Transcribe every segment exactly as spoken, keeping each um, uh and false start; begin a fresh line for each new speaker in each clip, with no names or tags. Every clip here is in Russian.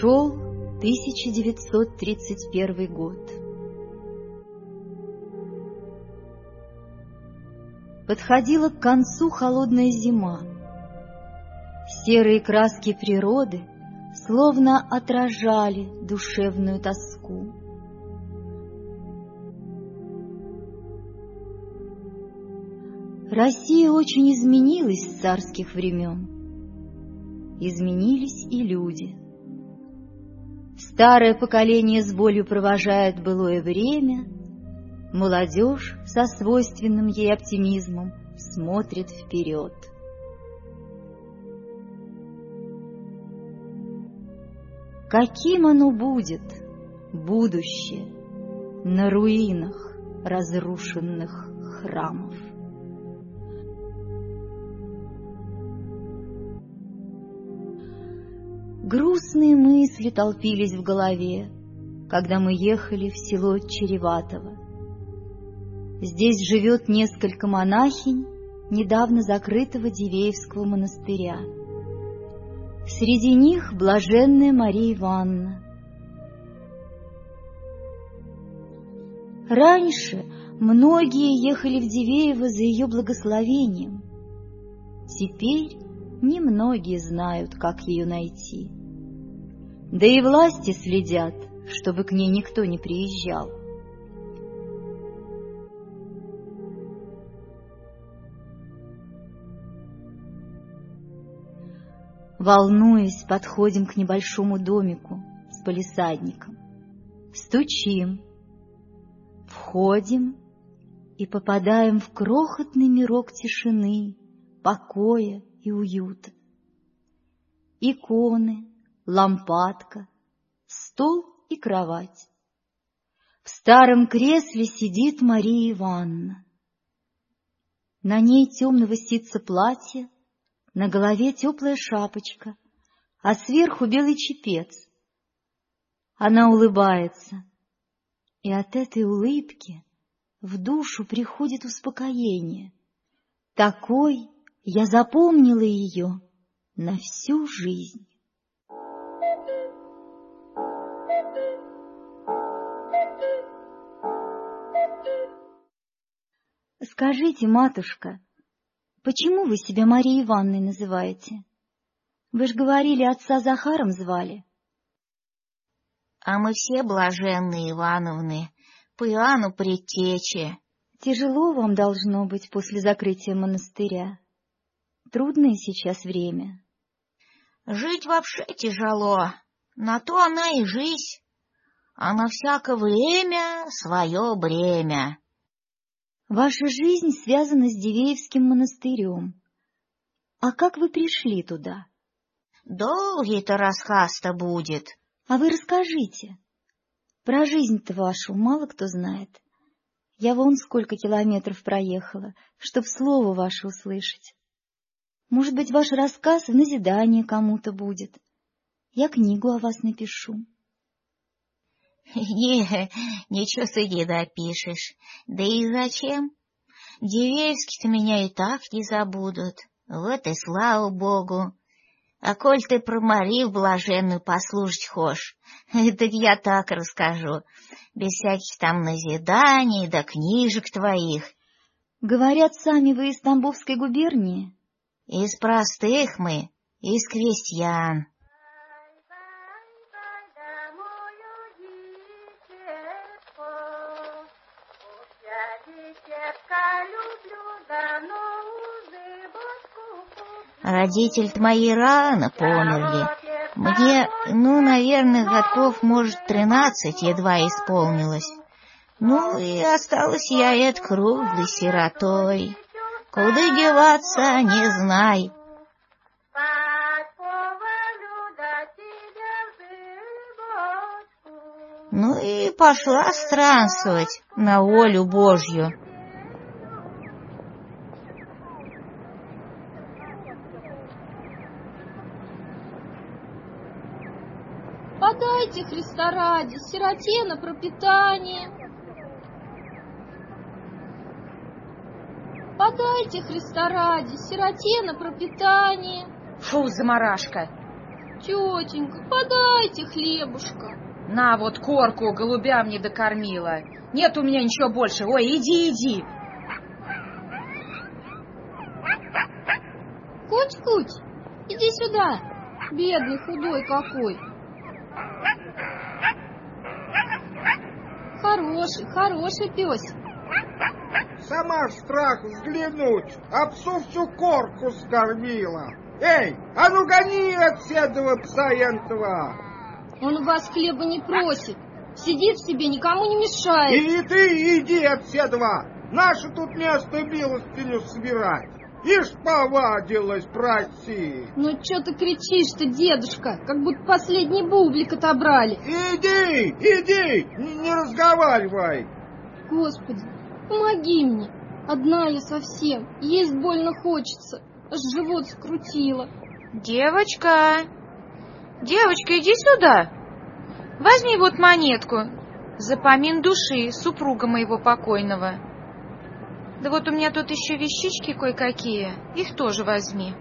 Шел тысяча девятьсот тридцать первый год. Подходила к концу холодная зима. Серые краски природы словно отражали душевную тоску. Россия очень изменилась с царских времен. Изменились и люди. Старое поколение с болью провожает былое время, молодежь со свойственным ей оптимизмом смотрит вперед. Каким оно будет, будущее, на руинах разрушенных храмов? Грустные мысли толпились в голове, когда мы ехали в село Череватово. Здесь живет несколько монахинь недавно закрытого Дивеевского монастыря. Среди них блаженная Мария Ивановна. Раньше многие ехали в Дивеево за ее благословением. Теперь немногие знают, как ее найти. Да и власти следят, чтобы к ней никто не приезжал. Волнуясь, подходим к небольшому домику с палисадником. Стучим, входим и попадаем в крохотный мирок тишины, покоя и уюта. Иконы, лампадка, стол и кровать. В старом кресле сидит Мария Ивановна. На ней темного ситца платье, на голове теплая шапочка, а сверху белый чепец. Она улыбается, и от этой улыбки в душу приходит успокоение. Такой я запомнила ее на всю жизнь. Скажите, матушка, почему вы себя Марией Ивановной называете? Вы ж говорили, отца Захаром звали.
А мы все блаженные Ивановны, по Иоанну Предтече.
Тяжело вам должно быть после закрытия монастыря. Трудное сейчас время.
Жить вообще тяжело, на то она и жизнь, а на всякое время свое бремя.
Ваша жизнь связана с Дивеевским монастырем. А как вы пришли туда?
Долгий-то рассказ-то будет.
А вы расскажите. Про жизнь-то вашу мало кто знает. Я вон сколько километров проехала, чтоб слово ваше услышать. Может быть, ваш рассказ в назидание кому-то будет. Я книгу о вас напишу.
Не, ничего ты не напишешь. Да и зачем? Дивеевские-то меня и так не забудут. Вот и слава богу. А коль ты про Марию блаженную послушать хошь, так я так расскажу, без всяких там назиданий да книжек твоих.
Говорят, сами вы из Тамбовской губернии?
Из простых мы, из крестьян. Родители-то мои рано померли. Мне, ну, наверное, годков, может, тринадцать едва исполнилось. Ну, и осталась я эт круглой сиротой. Куда деваться, не знай. Ну и пошла странствовать на волю Божью.
Подайте, Христа ради, сироте на пропитание. Подайте, Христа ради, сироте на пропитание.
Фу, замарашка!
Тетенька, подайте хлебушка.
На вот корку, голубям не докормила. Нет у меня ничего больше. Ой, иди, иди.
Куть-куть, иди сюда. Бедный, худой какой. Хороший, хороший песик.
Сама в страх взглянуть, а псу всю корку скормила. Эй, а ну гони от седого пса ентова!
Он у вас хлеба не просит, сидит в себе, никому не мешает.
И ты иди от седова, наше тут место милостыню собирать. Ишь повадилась просить.
Ну что ты кричишь-то, дедушка, как будто последний бублик отобрали.
Иди, иди, не, не разговаривай.
Господи, помоги мне, одна я совсем, есть больно хочется, аж живот скрутило.
Девочка, девочка, иди сюда. Возьми вот монетку за помин души супруга моего покойного. Да вот у меня тут еще вещички кое-какие, их тоже возьми.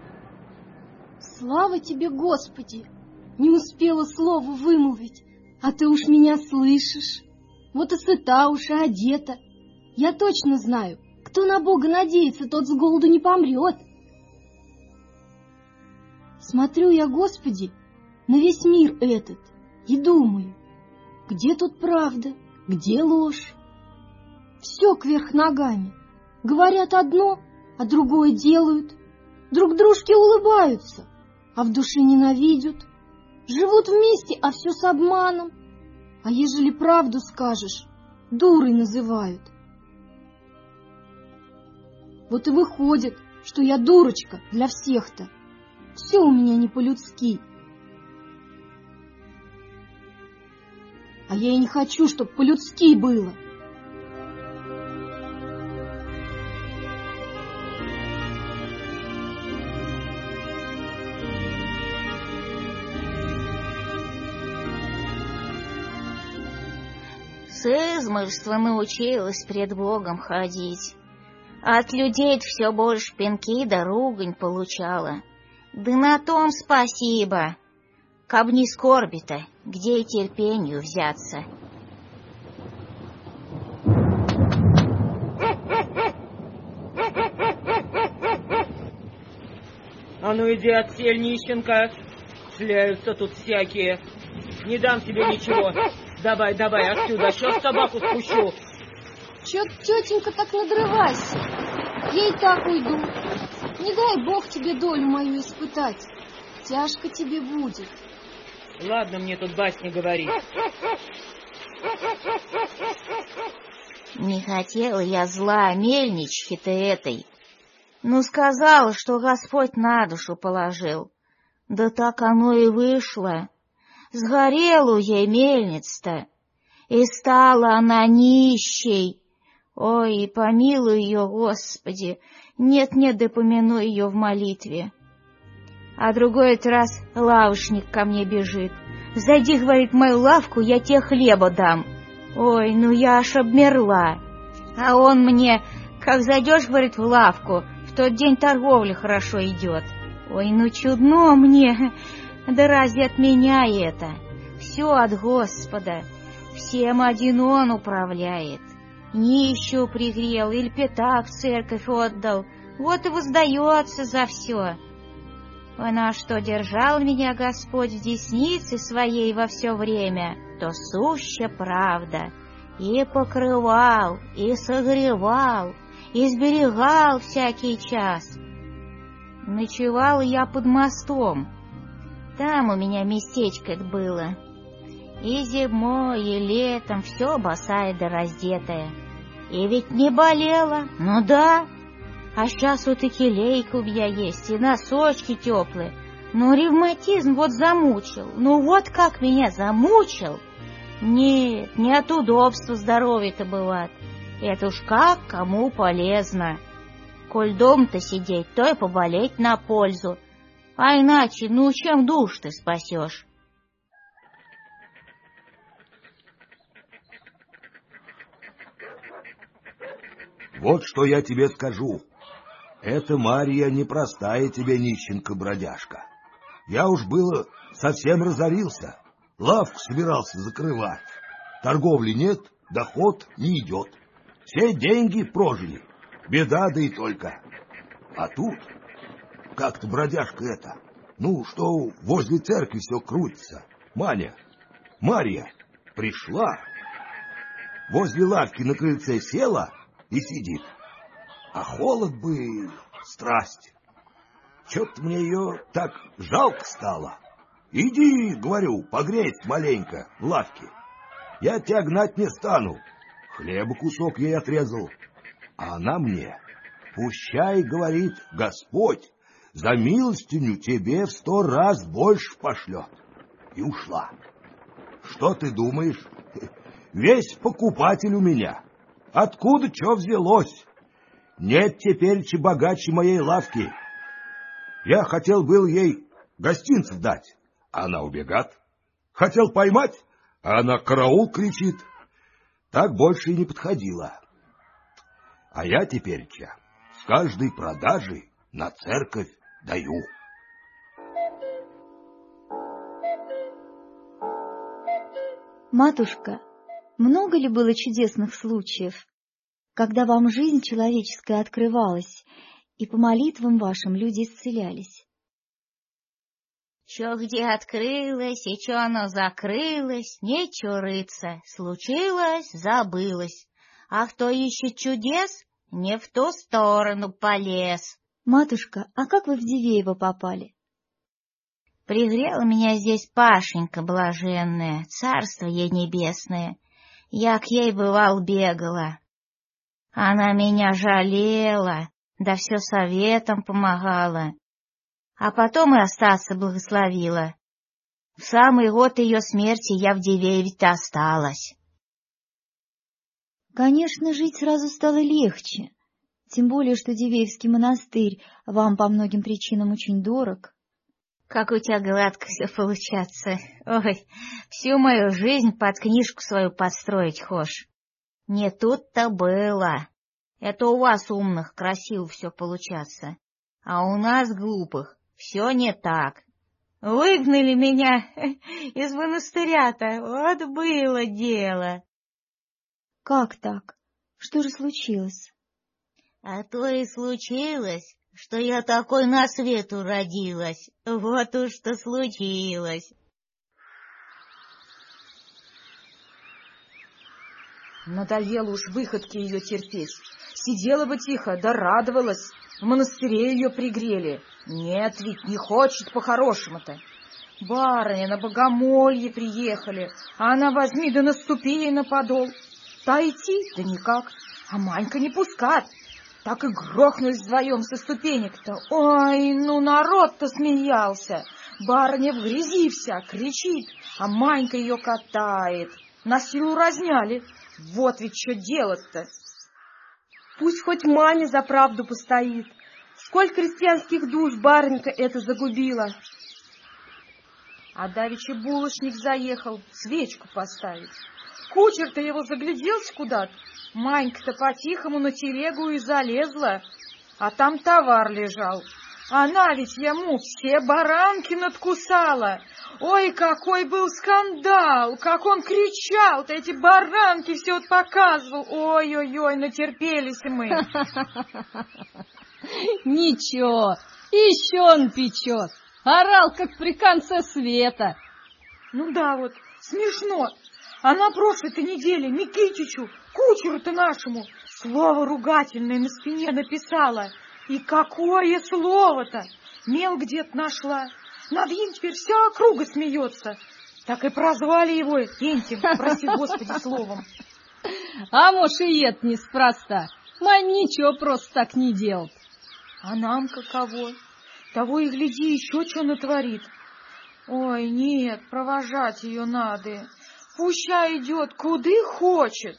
Слава тебе, Господи! Не успела слова вымолвить, а ты уж меня слышишь. Вот и сыта уж, и одета. Я точно знаю, кто на Бога надеется, тот с голоду не помрет. Смотрю я, Господи, на весь мир этот и думаю, где тут правда, где ложь? Все кверх ногами. Говорят одно, а другое делают. Друг дружке улыбаются, а в душе ненавидят. Живут вместе, а все с обманом. А ежели правду скажешь, дурой называют. Вот и выходит, что я дурочка для всех-то. Все у меня не по-людски. А я и не хочу, чтоб по-людски было.
С измольства научилась пред Богом ходить. От людей все больше пинки да ругань получала. Да на том спасибо. Каб не скорби-то, где и терпению взяться?
А ну иди отсель, нищенка. Шляются тут всякие. Не дам тебе ничего. Давай, давай, отсюда, сейчас собаку спущу.
Чё, тетенька, так надрывайся? Я и так уйду. Не дай Бог тебе долю мою испытать. Тяжко тебе будет.
Ладно, мне тут басни говорить.
Не хотела я зла мельнички-то этой. Ну, сказала, что Господь на душу положил. Да так оно и вышло. Сгорела ей мельница-то, и стала она нищей. Ой, и помилуй ее, Господи, нет-нет, да помяну ее в молитве. А другой раз лавочник ко мне бежит. Зайди, говорит, в мою лавку, я тебе хлеба дам. Ой, ну я аж обмерла. А он мне, как зайдешь, говорит, в лавку, в тот день торговля хорошо идет. Ой, ну чудно мне. Да разве от меня это? Все от Господа. Всем один Он управляет. Нищую пригрел или пятак в церковь отдал. Вот и воздается за все. Ой, на что держал меня Господь в деснице своей во все время, то суща правда. И покрывал, и согревал, и сберегал всякий час. Ночевала я под мостом. Там у меня местечко было. И зимой, и летом все босая да раздетая. И ведь не болела, ну да. А сейчас вот и келейка у меня есть, и носочки теплые. Но ревматизм вот замучил. Ну вот как меня замучил. Нет, не от удобства здоровья-то бывает. Это уж как кому полезно. Коль дом-то сидеть, то и поболеть на пользу. А иначе, ну чем душ ты спасешь?
Вот что я тебе скажу. Эта Марья непростая тебе нищенка-бродяжка. Я уж было совсем разорился. Лавку собирался закрывать. Торговли нет, доход не идет. Все деньги прожили. Беда, да и только. А тут как-то бродяжка это, ну, что возле церкви все крутится. Маня, Марья пришла, возле лавки на крыльце села и сидит. А холод бы, страсть. Чё-то мне ее так жалко стало. Иди, говорю, погреться маленько в лавке. Я тебя гнать не стану. Хлеба кусок ей отрезал. А она мне: пущай, говорит, Господь за милостиню тебе в сто раз больше пошлет. И ушла. Что ты думаешь? Весь покупатель у меня. Откуда что взялось? Нет теперь че богаче моей лавки. Я хотел был ей гостинцев дать, а она убегает. Хотел поймать, а она караул кричит. Так больше и не подходила. А я теперь-ча с каждой продажи на церковь даю.
Матушка, много ли было чудесных случаев, когда вам жизнь человеческая открывалась, и по молитвам вашим люди исцелялись?
Чё где открылось, и чё оно закрылось, нечего рыться, случилось, забылось. А кто ищет чудес, не в ту сторону полез.
Матушка, а как вы в Дивеево попали?
Пригрела меня здесь Пашенька блаженная, царство ей небесное. Я к ей, бывал, бегала. Она меня жалела, да все советом помогала. А потом и остаться благословила. В самый год ее смерти я в Дивееве-то осталась.
Конечно, жить сразу стало легче, тем более, что Дивеевский монастырь вам по многим причинам очень дорог.
Как у тебя гладко все получаться. Ой, всю мою жизнь под книжку свою подстроить хошь. Не тут-то было. Это у вас, умных, красиво все получаться. А у нас, глупых, все не так. Выгнали меня из монастыря-то, вот было дело.
Как так? Что же случилось?
А то и случилось, что я такой на свету родилась. Вот уж что случилось.
Надоело уж выходки ее терпеть. Сидела бы тихо, да радовалась. В монастыре ее пригрели. Нет ведь, не хочет по-хорошему-то. Барыня на богомолье приехали, а она возьми да наступи ей на подол. Та идти, да никак, а Манька не пускат. Так и грохнулись вдвоем со ступенек-то. Ой, ну народ-то смеялся. Барыня в грязи вся, кричит, а Манька ее катает. На силу разняли. Вот ведь что делать-то.
Пусть хоть Маня за правду постоит. Сколько крестьянских душ барынька это загубила.
А давеча булочник заехал свечку поставить. Кучер-то его загляделся куда-то. Манька-то по-тихому на телегу и залезла, а там товар лежал. Она ведь ему все баранки надкусала. Ой, какой был скандал, как он кричал-то, эти баранки все вот показывал. Ой-ой-ой, натерпелись мы.
Ничего, еще он печет. Орал, как при конце света.
Ну да, вот, смешно. А на прошлой-то неделе Никитичу, кучеру-то нашему, слово ругательное на спине написала. И какое слово-то! Мел где-то нашла. Над ним теперь вся округа смеется. Так и прозвали его этим, прости Господи, словом.
А может, и это неспроста. Мань ничего просто так не делает.
А нам каково? Того и гляди, еще что натворит. Ой, нет, провожать ее надо. Пущай идет, куда хочет.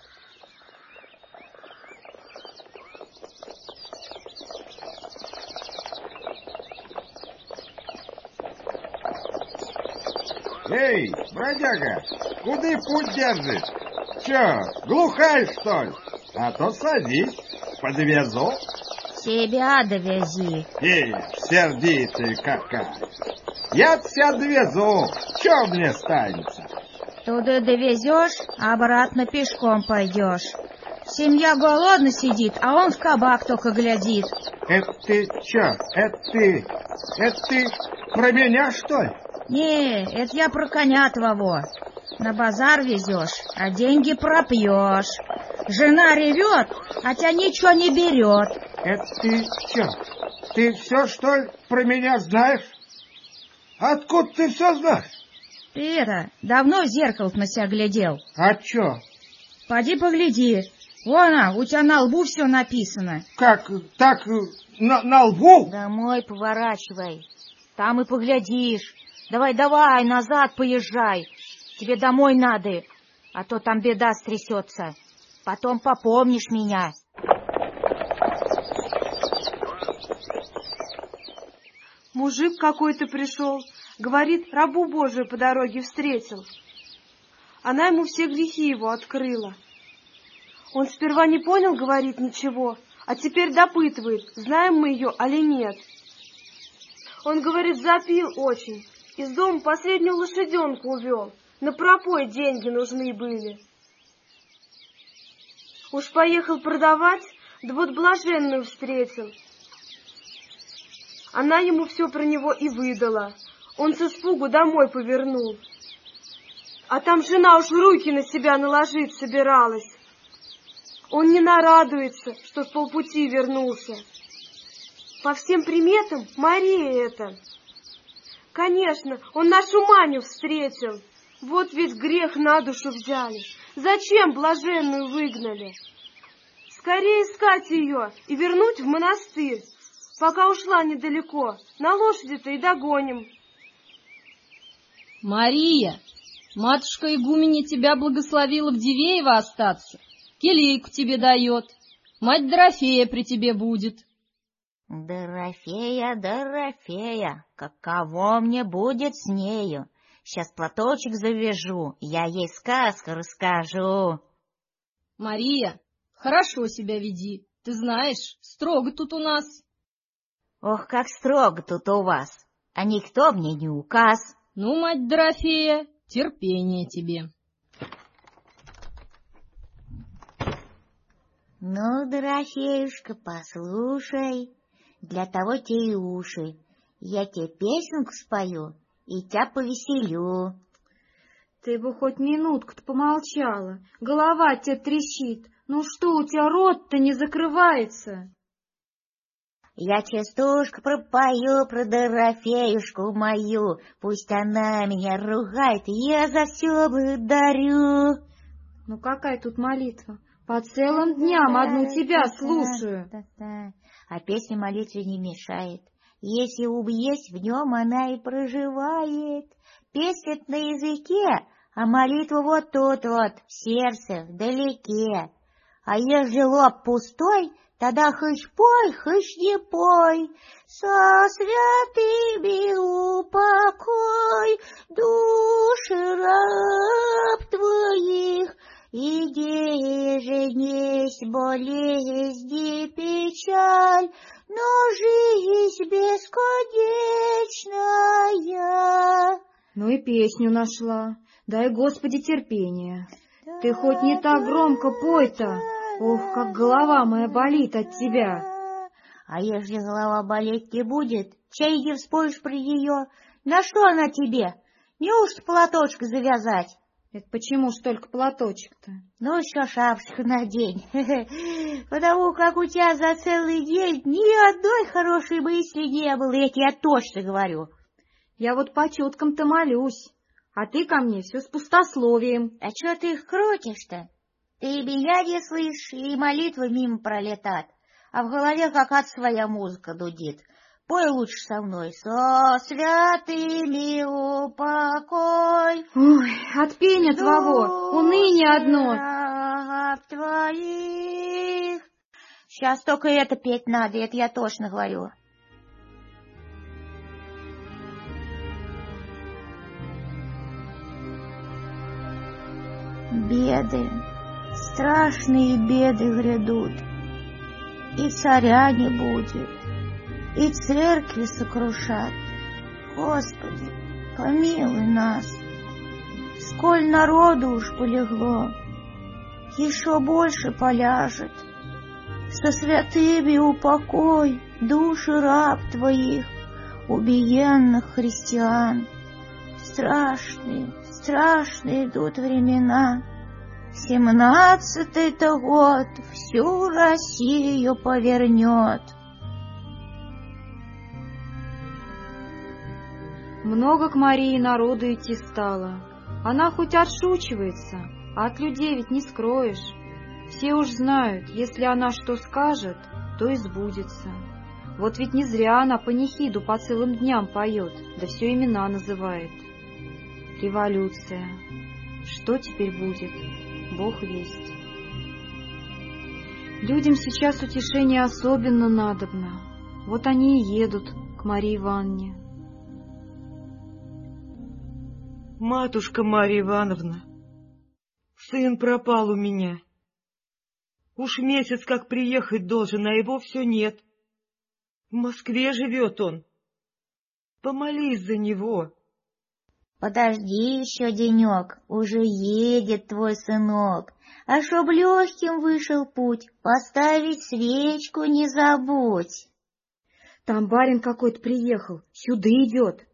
Эй, бродяга, куда путь держишь? Че, глухая, что ли? А то садись, подвезу.
себя довези.
Ишь, сердитая какая. Я тебя довезу. Че мне станется?
Туда довезешь, а обратно пешком пойдешь. Семья голодно сидит, а он в кабак только глядит.
Это ты че? Это ты... Это ты про меня, что ли?
Не, это я про коня твоего. На базар везешь, а деньги пропьешь. Жена ревет, а тебя ничего не берет.
Это ты че? Ты все, что ли, про меня знаешь? Откуда ты все знаешь?
Ты это, давно в зеркало на себя глядел?
А че?
Поди погляди. Вон, а, у тебя на лбу все написано.
Как, так, на, на лбу?
Домой поворачивай. Там и поглядишь. Давай, давай, назад поезжай. Тебе домой надо, а то там беда стрясется. Потом попомнишь меня.
Мужик какой-то пришел, говорит, рабу Божию по дороге встретил. Она ему все грехи его открыла. Он сперва не понял, говорит, ничего, а теперь допытывает, знаем мы ее, али нет. Он, говорит, запил очень, из дома последнюю лошаденку увел, на пропой деньги нужны были. Уж поехал продавать, да вот блаженную встретил. Она ему все про него и выдала. Он с испугу домой повернул. А там жена уж руки на себя наложить собиралась. Он не нарадуется, что с полпути вернулся. По всем приметам Мария это. Конечно, он нашу Маню встретил. Вот ведь грех на душу взяли. Зачем блаженную выгнали? Скорее искать ее и вернуть в монастырь, пока ушла недалеко. На лошади-то и догоним.
Мария, матушка игуменя тебя благословила в Дивеево остаться. Келейку тебе дает. Мать Дорофея при тебе будет.
Дорофея, Дорофея, каково мне будет с нею? Сейчас платочек завяжу, я ей сказку расскажу.
Мария, хорошо себя веди. Ты знаешь, строго тут у нас.
Ох, как строго тут у вас, а никто мне не указ.
Ну, мать Дорофея, терпение тебе.
Ну, Дорофеюшка, послушай, для того те и уши. Я тебе песенку спою и тебя повеселю.
Ты бы хоть минутку-то помолчала. Голова тебе трещит. Ну что, у тебя рот-то не закрывается?
Я частушку пропою про Дорофеюшку мою. Пусть она меня ругает, я за все благодарю.
Ну какая тут молитва? По целым дням одну тебя слушаю.
А песня молитве не мешает. Если ум есть, в нем она и проживает. Песня на языке, а молитва вот тут вот, в сердце, вдалеке. А ежели лоб пустой, тогда хыщ пой, хыщ не пой. Со святыми упокой души раб твоих. И где же несть болезнь и печаль, но жизнь бесконечная.
Ну и песню нашла. Дай, Господи, терпения. Ты хоть не так громко пой-то. Ох, как голова моя болит от тебя.
А если голова болеть не будет, чай не вспомнишь про нее. На что она тебе? Неужто платочек завязать?
Это почему ж только платочек-то?
Ну, еще шапочку надень. Потому как у тебя за целый день ни одной хорошей мысли не было, я тебе точно говорю.
Я вот по четкам-то молюсь, а ты ко мне все с пустословием.
А что ты их крутишь-то? Ты и меня не слышишь, и молитвы мимо пролетат, а в голове какая-то своя музыка дудит. Пой лучше со мной. Со святыми упокой.
Ой, от пения твоего уныние одно.
Твоих. Сейчас только это петь надо, это я точно говорю. Беды, страшные беды грядут. и царя не будет, и церкви сокрушат. Господи, помилуй нас. Сколь народу уж полегло, еще больше поляжет. Со святыми упокой души раб твоих, убиенных христиан. Страшные, страшные идут времена. Семнадцатый-то год всю Россию повернет.
Много к Марии народу идти стало. Она хоть отшучивается, а от людей ведь не скроешь. Все уж знают, если она что скажет, то и сбудется. Вот ведь не зря она панихиду по целым дням поет, да все имена называет. Революция. Что теперь будет? Бог весть. Людям сейчас утешение особенно надобно. Вот они и едут к Марии Ивановне.
Матушка Марья Ивановна, сын пропал у меня. Уж месяц как приехать должен, а его все нет. В Москве живет он. Помолись за него.
Подожди еще денек, уже едет твой сынок. А чтоб легким вышел путь, поставить свечку не забудь.
Там барин какой-то приехал, сюда идет.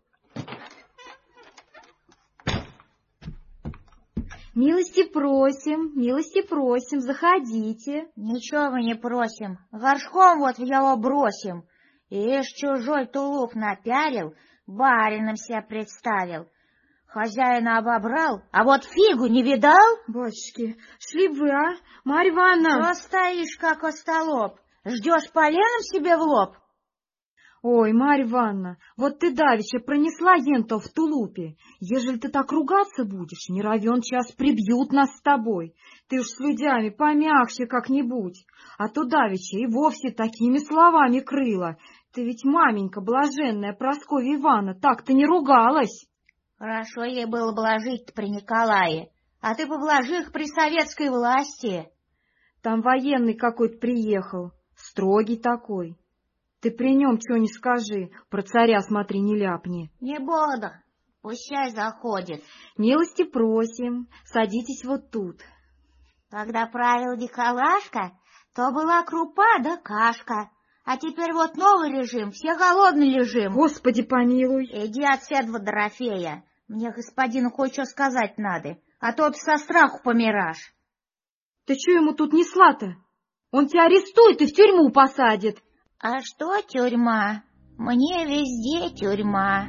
Милости просим, милости просим, заходите.
Ничего мы не просим, горшком вот в его бросим. Ишь, чужой тулуп напялил, барином себя представил. Хозяина обобрал, а вот фигу не видал?
Батюшки, шли бы вы, а, Марья Ивановна?
Что стоишь, как остолоп? Ждешь поленом себе в лоб?
Ой, Марья Ивановна, вот ты давеча пронесла ента в тулупе. Ежели ты так ругаться будешь, не равен час прибьют нас с тобой. Ты уж с людьми помягче как-нибудь, а то давеча и вовсе такими словами крыла. Ты ведь, маменька блаженная Прасковья Ивановна, так-то не ругалась.
Хорошо ей было блажить-то при Николае, а ты поблажи их при советской власти.
Там военный какой-то приехал, строгий такой. Ты при нем что не скажи, про царя смотри, не ляпни.
Не буду, пущай заходит.
Милости просим, садитесь вот тут.
Когда правил Николашка, то была крупа да кашка, а теперь вот новый режим, все голодны лежим.
Господи помилуй.
Иди отседва, Дорофея, мне господину кое-что сказать надо, а то ты со страху помирашь.
Ты что ему тут несла-то? Он тебя арестует и в тюрьму посадит.
А что тюрьма? Мне везде тюрьма.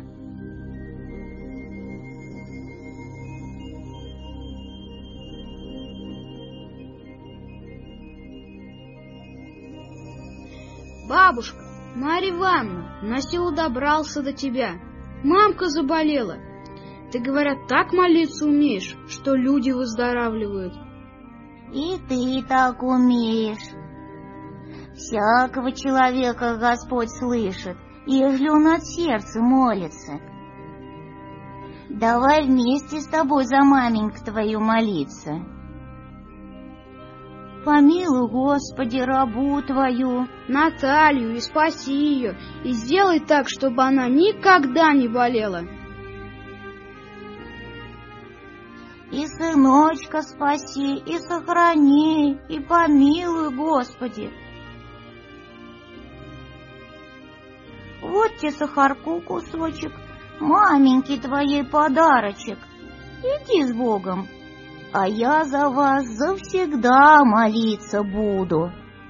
Бабушка, Марья Ивановна, на силу добрался до тебя. Мамка заболела. Ты, говорят, так молиться умеешь, что люди выздоравливают.
И ты так умеешь. Всякого человека Господь слышит, ежели он от сердца молится. Давай вместе с тобой за маменьку твою молиться. Помилуй, Господи, рабу твою,
Наталью, и спаси ее, и сделай так, чтобы она никогда не болела.
И сыночка спаси, и сохрани, и помилуй, Господи. Вот тебе сахарку кусочек, маменьке твоей подарочек. Иди с Богом, а я за вас завсегда молиться буду.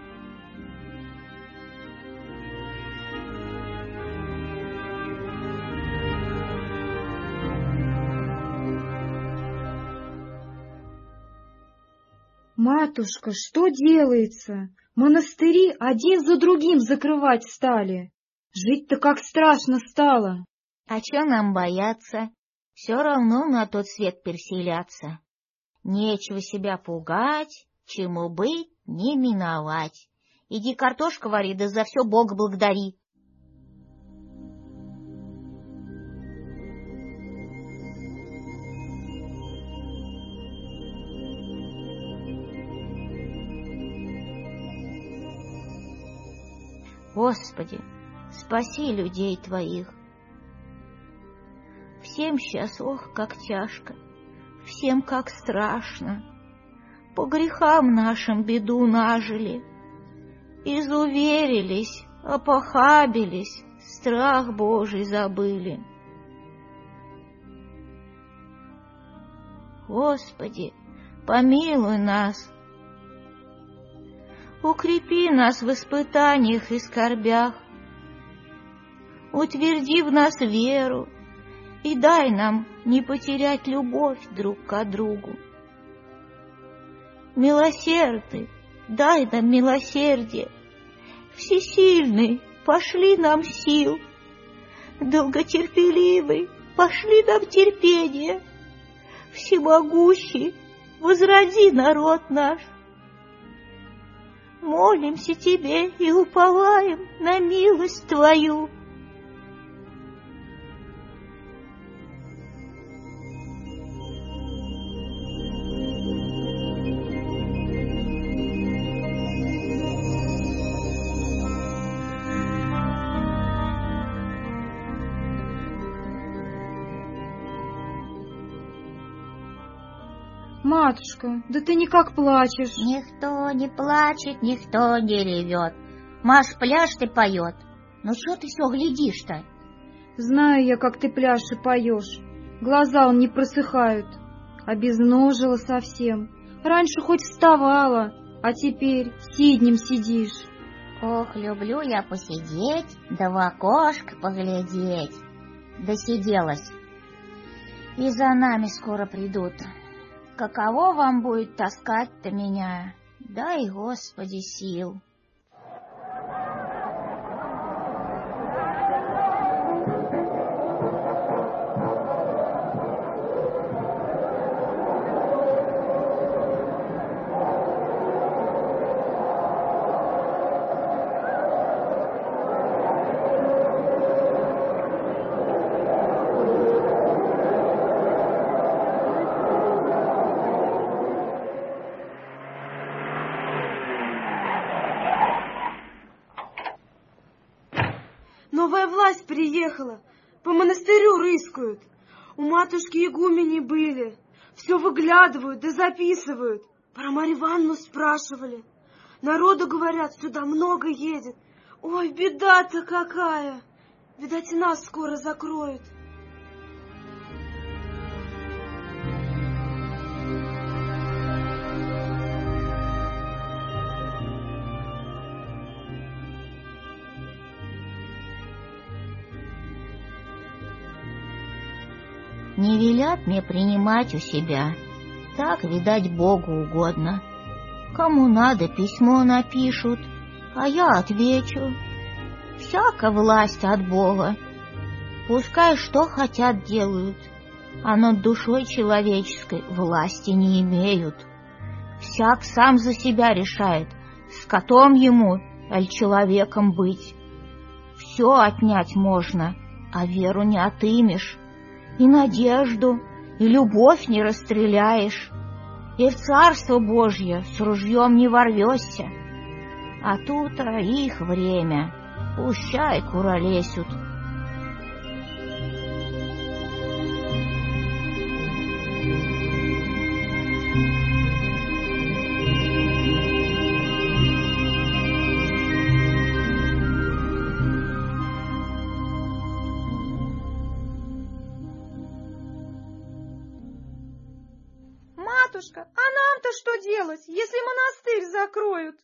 Матушка, что делается? Монастыри один за другим закрывать стали. Жить-то как страшно стало.
А че нам бояться? Все равно на тот свет переселяться. Нечего себя пугать, чему быть, не миновать. Иди картошку вари, да за все Бога благодари. Господи, спаси людей Твоих. Всем сейчас, ох, как тяжко, всем как страшно. По грехам нашим беду нажили, изуверились, опохабились, страх Божий забыли. Господи, помилуй нас, укрепи нас в испытаниях и скорбях, утверди в нас веру и дай нам не потерять любовь друг к другу. Милосердный, дай нам милосердие, всесильный, пошли нам сил, долготерпеливый, пошли нам терпение, всемогущий, возроди народ наш. Молимся Тебе и уповаем на милость Твою.
Матушка, да ты никак плачешь.
Никто не плачет, никто не ревет. Маш, пляшет и поет. Ну что ты все глядишь-то?
Знаю я, как ты пляшешь и поешь. Глаза он не просыхают. Обезножила совсем. Раньше хоть вставала, а теперь сиднем сидишь.
Ох, люблю я посидеть, да в окошко поглядеть. Досиделась. И за нами скоро придут. Каково вам будет таскать-то меня? Дай, Господи, сил.
Новая власть приехала, по монастырю рыскают. У матушки игумени были, все выглядывают да записывают. Про Марью Ивановну спрашивали. Народу, говорят, сюда много едет. Ой, беда-то какая! Видать, и нас скоро закроют.
Не велят мне принимать у себя, так, видать, Богу угодно. Кому надо, письмо напишут, а я отвечу. Всяка власть от Бога. Пускай что хотят делают, а над душой человеческой власти не имеют. Всяк сам за себя решает, скотом ему, аль человеком быть. Все отнять можно, а веру не отымешь. И надежду, и любовь не расстреляешь, и в Царство Божье с ружьем не ворвешься. А тут а их время, пущай куролесют.
Матушка, а нам-то что делать, если монастырь закроют?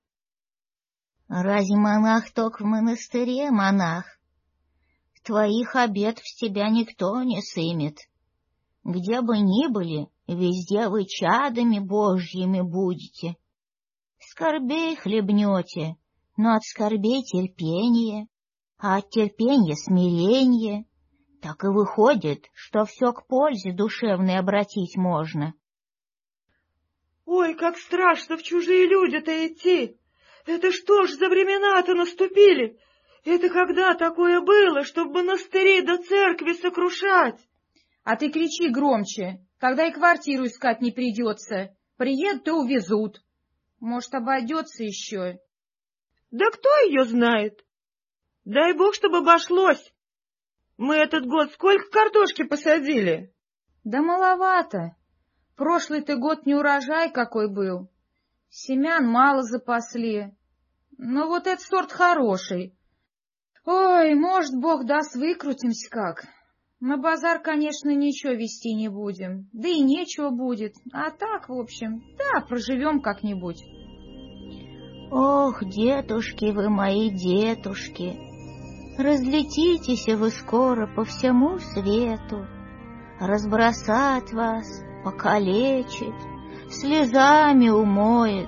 Разве монах только в монастыре монах? Твоих обет в тебя никто не сымет. Где бы ни были, везде вы чадами Божьими будете. Скорбей хлебнете, но от скорбей терпение, а от терпения смирение. Так и выходит, что все к пользе душевной обратить можно.
Ой, как страшно в чужие люди-то идти! Это что ж за времена-то наступили? Это когда такое было, чтобы монастыри до церкви сокрушать?
А ты кричи громче, когда и квартиру искать не придется. Приедут и увезут. Может, обойдется еще.
Да кто ее знает? Дай бог, чтобы обошлось. Мы этот год сколько картошки посадили?
Да маловато. Прошлый-то год не урожай какой был. Семян мало запасли. Но вот этот сорт хороший. Ой, может, бог даст, выкрутимся как. На базар, конечно, ничего везти не будем. Да и нечего будет. А так, в общем, да, проживем как-нибудь.
Ох, детушки вы мои, детушки, разлетитесь вы скоро по всему свету, разбросать вас, покалечит, слезами умоет.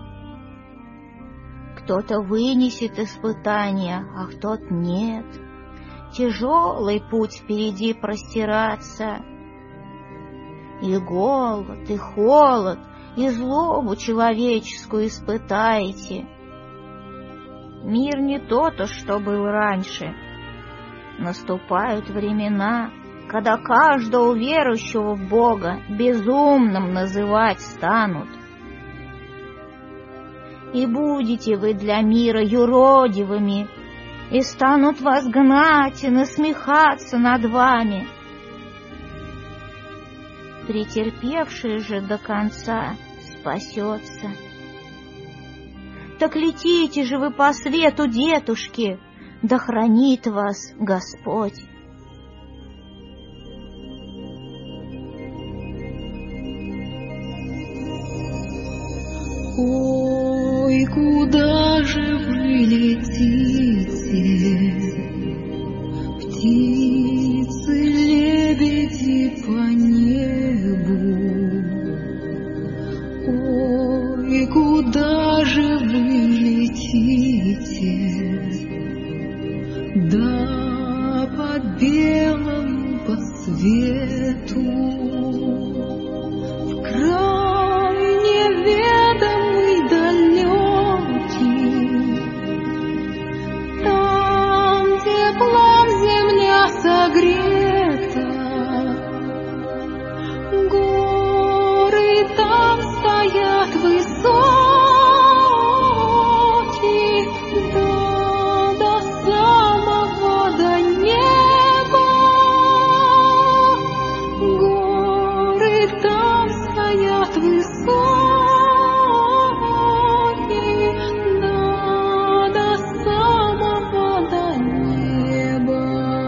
Кто-то вынесет испытания, а кто-то нет. Тяжелый путь впереди простираться. И голод, и холод, и злобу человеческую испытаете. Мир не тот, что был раньше. Наступают времена, когда каждого верующего в Бога безумным называть станут. И будете вы для мира юродивыми, и станут вас гнать и насмехаться над вами. Претерпевший же до конца спасется. Так летите же вы по свету, детушки, да хранит вас Господь.
Ой, куда же вы летите, птицы, лебеди по небу? Ой, куда же вы летите, да по белому, по свету, в край неведомый далекий, там теплом земля согрета, горы там стоят высокие, да до самого до неба, горы там стоят высокие, да до самого до неба.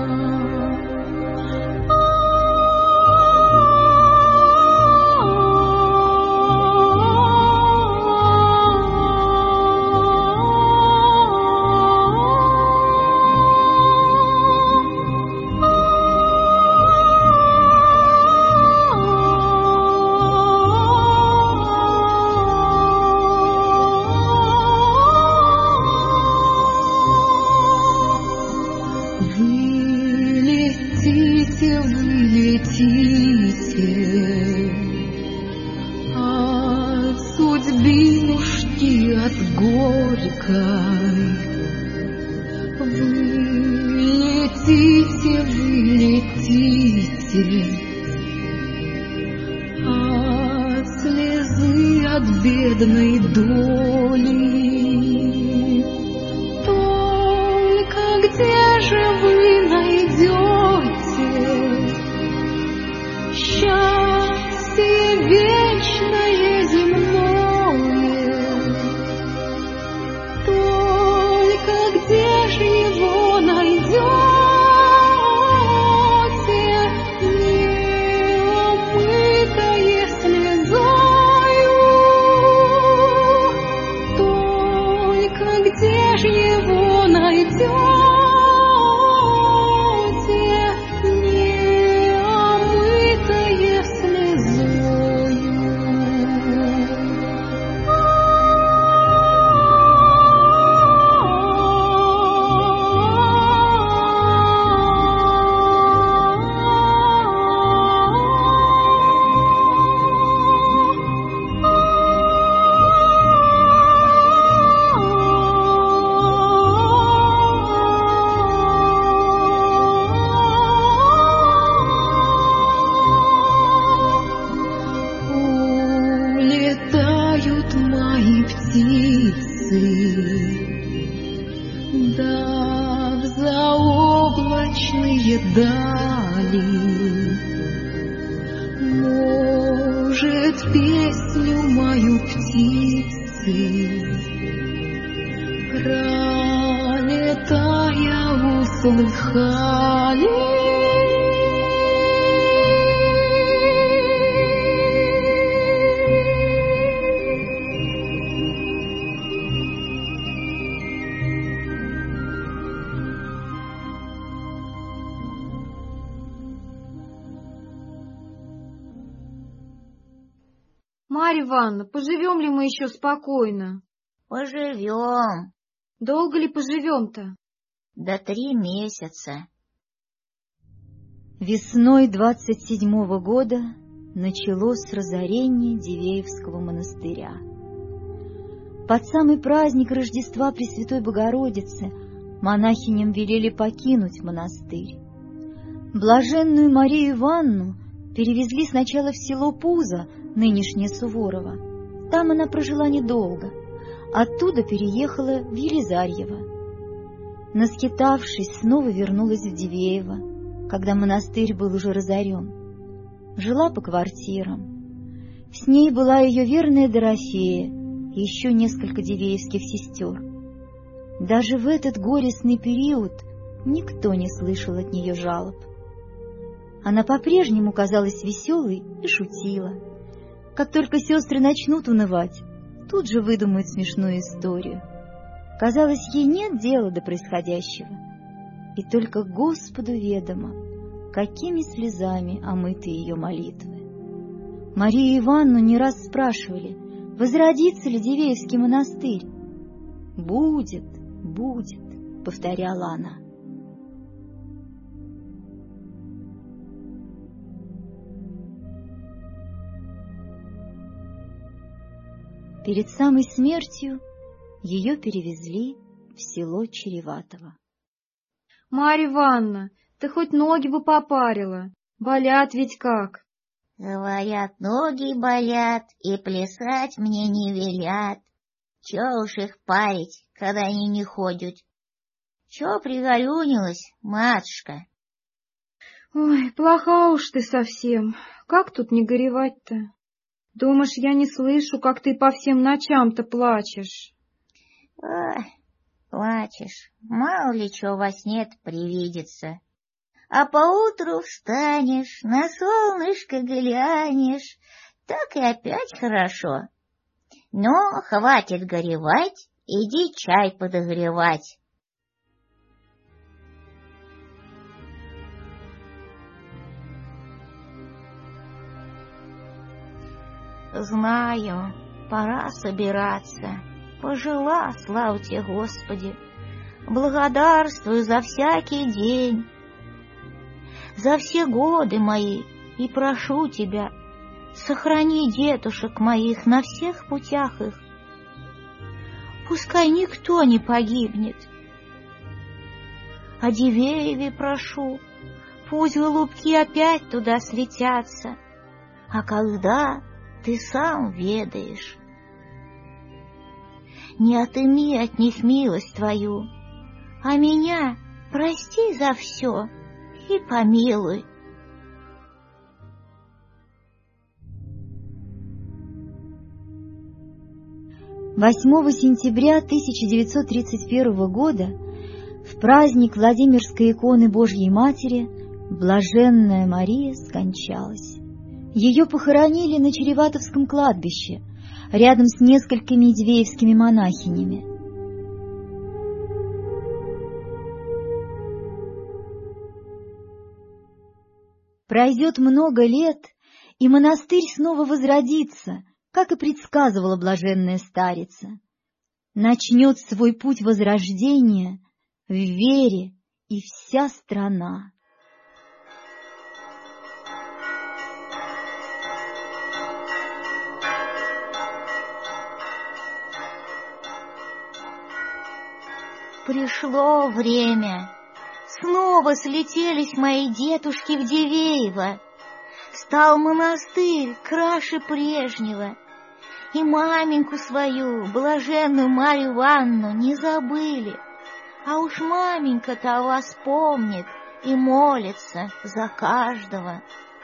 Вы летите, вы летите от судьбинушки, от горькой. Вы летите, вы летите от слезы, от бедной доли. Только где же вы найдете счастье вечное земное? Только где же его найдете, неумытое слезою? Только где же его найдете, неомытое слезою? Улетают мои птицы, Да в заоблачные дали, может, песню мою птицы, пролетая, услыхали.
Марья Ивановна, поживем ли мы еще спокойно?
Поживем.
Долго ли поживем-то?
До три месяца.
Весной двадцать седьмого года началось разорение Дивеевского монастыря. Под самый праздник Рождества Пресвятой Богородицы монахиням велели покинуть монастырь. Блаженную Марию Ивановну перевезли сначала в село Пузо, нынешнее Суворово. Там она прожила недолго. Оттуда переехала в Елизарьево. Наскитавшись, снова вернулась в Дивеево, когда монастырь был уже разорен. Жила по квартирам. С ней была ее верная Дорофея и еще несколько дивеевских сестер. Даже в этот горестный период никто не слышал от нее жалоб. Она по-прежнему казалась веселой и шутила. Как только сестры начнут унывать, тут же выдумают смешную историю. Казалось, ей нет дела до происходящего. И только Господу ведомо, какими слезами омыты ее молитвы. Марию Ивановну не раз спрашивали, возродится ли Дивеевский монастырь. «Будет, будет», — повторяла она. Перед самой смертью ее перевезли в село Череватово.
— Марья Ивановна, ты хоть ноги бы попарила, болят ведь как.
— Говорят, ноги болят, и плясать мне не велят. Чё уж их парить, когда они не ходят? Чё пригорюнилась, матушка?
— Ой, плоха уж ты совсем, как тут не горевать-то? Думаешь, я не слышу, как ты по всем ночам-то плачешь?
Ой, плачешь, мало ли чего во сне-то привидится. А поутру встанешь, на солнышко глянешь, так и опять хорошо. Но хватит горевать, иди чай подогревать. Знаю, пора собираться. Пожила, слава тебе, Господи. Благодарствую за всякий день, за все годы мои, и прошу тебя, сохрани детушек моих на всех путях их. Пускай никто не погибнет. О Дивееве прошу, пусть голубки опять туда слетятся. А когда, ты сам ведаешь. Не отыми от них милость твою, а меня прости за все и помилуй.
восьмого сентября тысяча девятьсот тридцать первого года в праздник Владимирской иконы Божьей Матери блаженная Мария скончалась. Ее похоронили на Череватовском кладбище, рядом с несколькими дивеевскими монахинями. Пройдет много лет, и монастырь снова возродится, как и предсказывала блаженная старица. Начнет свой путь возрождения в вере и вся страна.
Пришло время. Снова слетелись мои дедушки в Дивеево. Стал монастырь краше прежнего. И маменьку свою, блаженную Марью Ивановну, не забыли. А уж маменька-то о вас помнит и молится за каждого.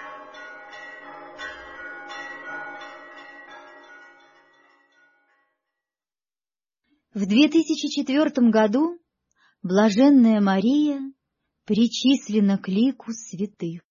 В две тысячи четвёртом году блаженная Мария причислена к лику святых.